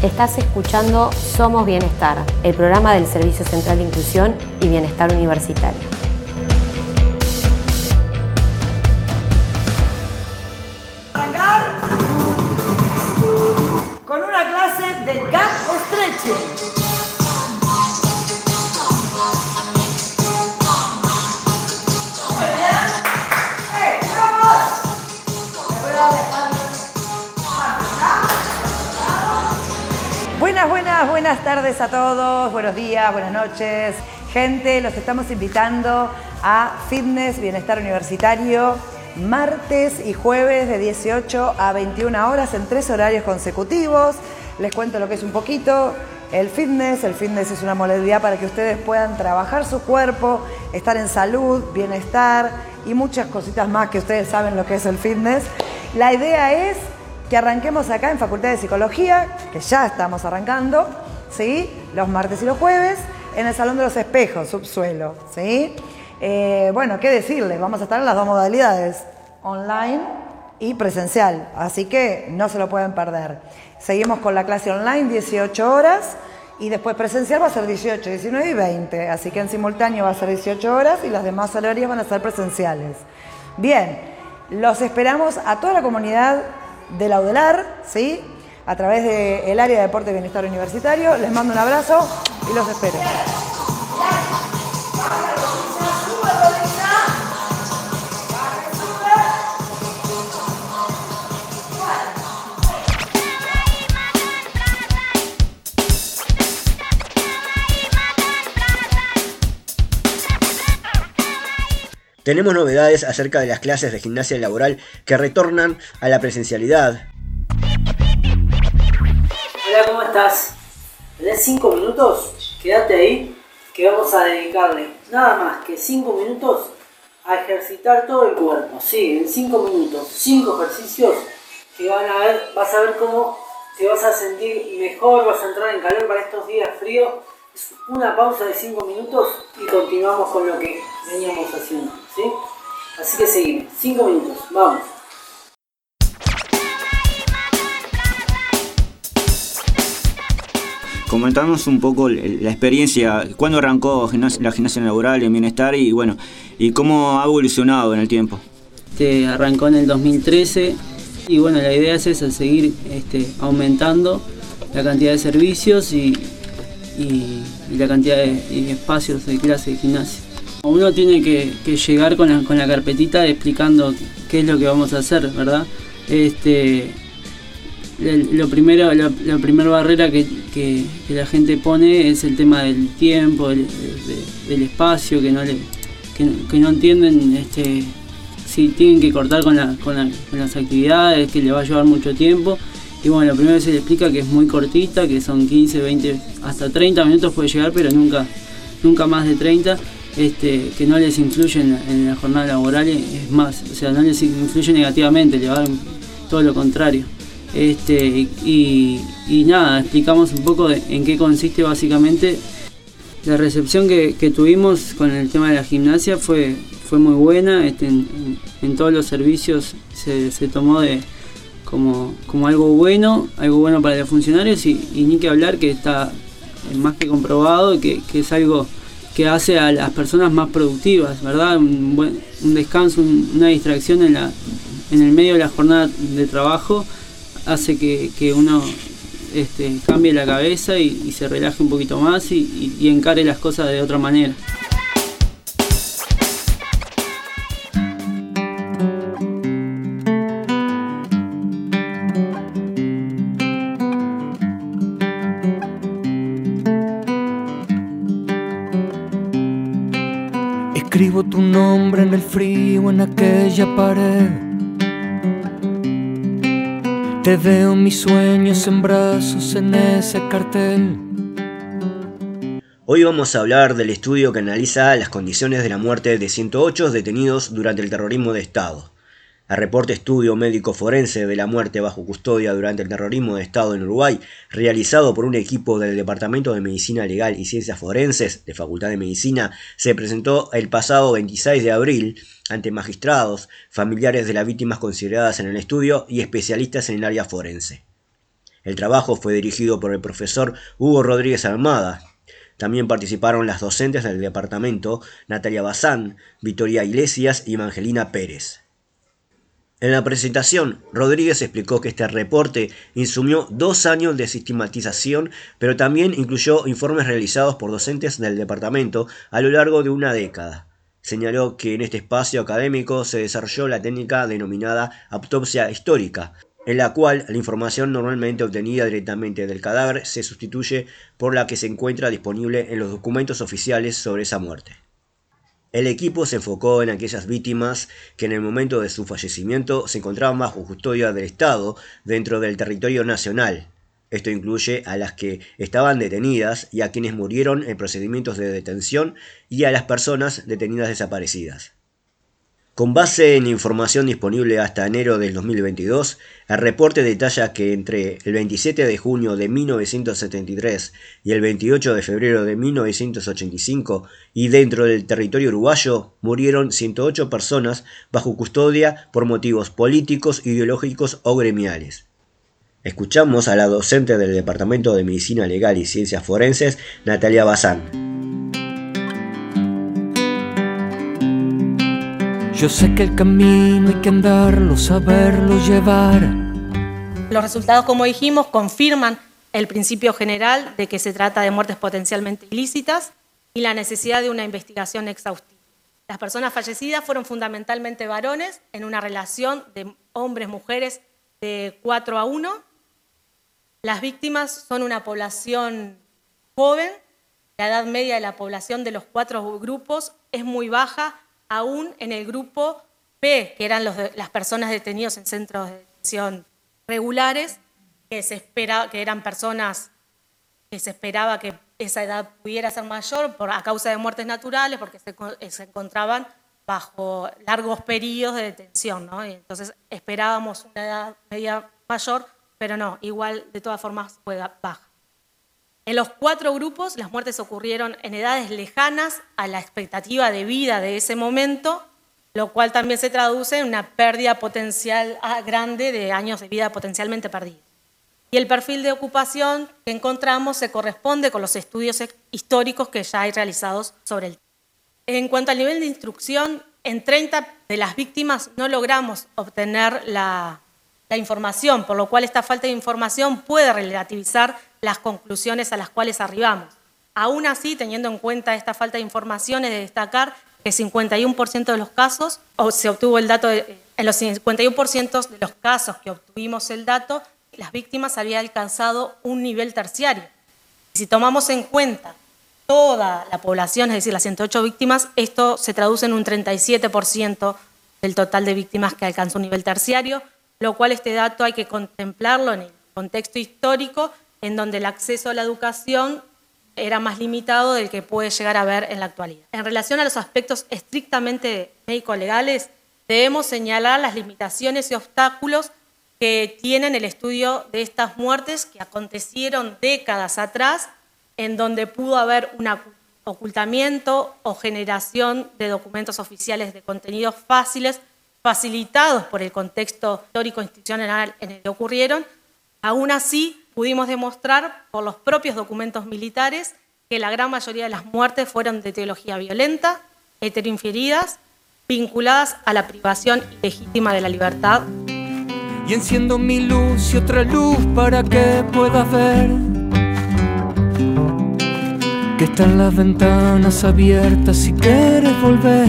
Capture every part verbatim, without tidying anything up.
Estás escuchando Somos Bienestar, el programa del Servicio Central de Inclusión y Bienestar Universitario. Arrancar con una clase de gap stretching. Buenas, buenas, buenas tardes a todos, buenos días, buenas noches. Gente, los estamos invitando a Fitness Bienestar Universitario, martes y jueves de dieciocho a veintiuna horas en tres horarios consecutivos. Les cuento lo que es un poquito el fitness. El fitness es una modalidad para que ustedes puedan trabajar su cuerpo, estar en salud, bienestar y muchas cositas más que ustedes saben lo que es el fitness. La idea es que arranquemos acá en Facultad de Psicología, que ya estamos arrancando, ¿sí? Los martes y los jueves, en el Salón de los Espejos, subsuelo, ¿sí? Eh, bueno, ¿qué decirles? Vamos a estar en las dos modalidades, online y presencial, así que no se lo pueden perder. Seguimos con la clase online, dieciocho horas, y después presencial va a ser dieciocho, diecinueve y veinte, así que en simultáneo va a ser dieciocho horas y las demás horarios van a ser presenciales. Bien, los esperamos a toda la comunidad de la UDELAR, ¿sí? A través del área de deporte y bienestar universitario. Les mando un abrazo y los espero. Tenemos novedades acerca de las clases de gimnasia laboral que retornan a la presencialidad. Hola, ¿cómo estás? ¿Tenés cinco minutos? Quédate ahí, que vamos a dedicarle nada más que cinco minutos a ejercitar todo el cuerpo. Sí, en cinco minutos, cinco ejercicios que van a ver, vas a ver cómo te vas a sentir mejor, vas a entrar en calor para estos días fríos. Es una pausa de cinco minutos y continuamos con lo que veníamos haciendo, ¿sí? Así que seguimos, cinco minutos, vamos. Comentamos un poco la experiencia, cuándo arrancó la gimnasia laboral en Bienestar y bueno, y cómo ha evolucionado en el tiempo. Este, arrancó en el dos mil trece y bueno, la idea es esa, seguir este, aumentando la cantidad de servicios y, y, y la cantidad de, de espacios de clase de gimnasia. Uno tiene que, que llegar con la, con la carpetita explicando qué es lo que vamos a hacer, ¿verdad? Este, Lo primero, la, la primera barrera que, que, que la gente pone es el tema del tiempo, del, de, del espacio, que no le, que, que no entienden este, si tienen que cortar con, la, con, la, con las actividades, que le va a llevar mucho tiempo. Y bueno, lo primero que se le explica que es muy cortita, que son quince, veinte, hasta treinta minutos puede llegar, pero nunca, nunca más de treinta. Este, que no les influye en la, en la jornada laboral, es más, o sea, no les influye negativamente, le va todo lo contrario. Este, y, y nada, explicamos un poco de, en qué consiste básicamente. La recepción que, que tuvimos con el tema de la gimnasia fue, fue muy buena. Este, en, en todos los servicios se, se tomó de, como, como algo bueno, algo bueno para los funcionarios y, y ni que hablar que está más que comprobado, que, que es algo que hace a las personas más productivas, ¿verdad? Un, buen, un descanso, un, una distracción en, la, en el medio de la jornada de trabajo hace que, que uno este, cambie la cabeza y, y se relaje un poquito más y, y, y encare las cosas de otra manera. Escribo tu nombre en el frío en aquella pared. Te veo mis sueños en brazos en ese cartel. Hoy vamos a hablar del estudio que analiza las condiciones de la muerte de ciento ocho detenidos durante el terrorismo de Estado. El reporte estudio médico forense de la muerte bajo custodia durante el terrorismo de Estado en Uruguay, realizado por un equipo del Departamento de Medicina Legal y Ciencias Forenses de Facultad de Medicina, se presentó el pasado veintiséis de abril ante magistrados, familiares de las víctimas consideradas en el estudio y especialistas en el área forense. El trabajo fue dirigido por el profesor Hugo Rodríguez Almada. También participaron las docentes del departamento Natalia Bazán, Victoria Iglesias y Evangelina Pérez. En la presentación, Rodríguez explicó que este reporte insumió dos años de sistematización, pero también incluyó informes realizados por docentes del departamento a lo largo de una década. Señaló que en este espacio académico se desarrolló la técnica denominada autopsia histórica, en la cual la información normalmente obtenida directamente del cadáver se sustituye por la que se encuentra disponible en los documentos oficiales sobre esa muerte. El equipo se enfocó en aquellas víctimas que en el momento de su fallecimiento se encontraban bajo custodia del Estado dentro del territorio nacional. Esto incluye a las que estaban detenidas y a quienes murieron en procedimientos de detención y a las personas detenidas desaparecidas. Con base en información disponible hasta enero del dos mil veintidós, el reporte detalla que entre el veintisiete de junio de mil novecientos setenta y tres y el veintiocho de febrero de mil novecientos ochenta y cinco y dentro del territorio uruguayo murieron ciento ocho personas bajo custodia por motivos políticos, ideológicos o gremiales. Escuchamos a la docente del Departamento de Medicina Legal y Ciencias Forenses, Natalia Bazán. Yo sé que el camino hay que andarlo, saberlo llevar. Los resultados, como dijimos, confirman el principio general de que se trata de muertes potencialmente ilícitas y la necesidad de una investigación exhaustiva. Las personas fallecidas fueron fundamentalmente varones en una relación de hombres-mujeres de cuatro a uno. Las víctimas son una población joven, la edad media de la población de los cuatro grupos es muy baja, aún en el grupo P, que eran los de, las personas detenidas en centros de detención regulares, que, se espera, que eran personas que se esperaba que esa edad pudiera ser mayor por, a causa de muertes naturales, porque se, se encontraban bajo largos periodos de detención, ¿no? Y entonces esperábamos una edad media mayor, pero no, igual de todas formas fue baja. En los cuatro grupos, las muertes ocurrieron en edades lejanas a la expectativa de vida de ese momento, lo cual también se traduce en una pérdida potencial grande de años de vida potencialmente perdidos. Y el perfil de ocupación que encontramos se corresponde con los estudios históricos que ya hay realizados sobre el tema. En cuanto al nivel de instrucción, en treinta de las víctimas no logramos obtener la, la información, por lo cual esta falta de información puede relativizar las conclusiones a las cuales arribamos. Aún así, teniendo en cuenta esta falta de información, es de destacar que cincuenta y uno por ciento de los casos, o se obtuvo el dato, de, en los cincuenta y uno por ciento de los casos que obtuvimos el dato, las víctimas habían alcanzado un nivel terciario. Y si tomamos en cuenta toda la población, es decir, las ciento ocho víctimas, esto se traduce en un treinta y siete por ciento del total de víctimas que alcanzó un nivel terciario, lo cual este dato hay que contemplarlo en el contexto histórico, en donde el acceso a la educación era más limitado del que puede llegar a haber en la actualidad. En relación a los aspectos estrictamente médico-legales, debemos señalar las limitaciones y obstáculos que tienen el estudio de estas muertes que acontecieron décadas atrás, en donde pudo haber un ocultamiento o generación de documentos oficiales de contenidos fáciles, facilitados por el contexto histórico institucional en el que ocurrieron. Aún así, pudimos demostrar por los propios documentos militares que la gran mayoría de las muertes fueron de etiología violenta, heteroinferidas, vinculadas a la privación ilegítima de la libertad. Y enciendo mi luz y otra luz para que puedas ver que están las ventanas abiertas si quieres volver.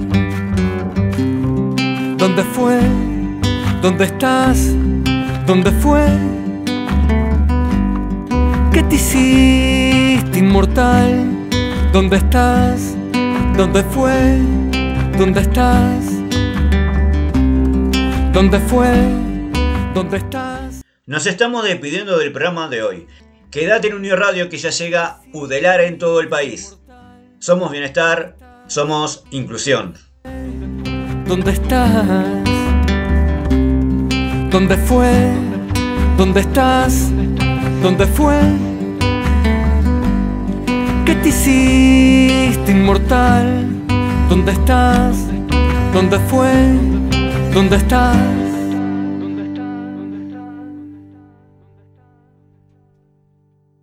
¿Dónde fue? ¿Dónde estás? ¿Dónde fue? ¿Qué te hiciste inmortal? ¿Dónde estás? ¿Dónde fue? ¿Dónde estás? ¿Dónde fue? ¿Dónde estás? Nos estamos despidiendo del programa de hoy. Quédate en Unión Radio que ya llega Udelar en todo el país. Somos bienestar, somos inclusión. ¿Dónde estás? ¿Dónde fue? ¿Dónde estás? ¿Dónde fue? ¿Qué te hiciste inmortal? ¿Dónde estás? ¿Dónde fue? ¿Dónde estás?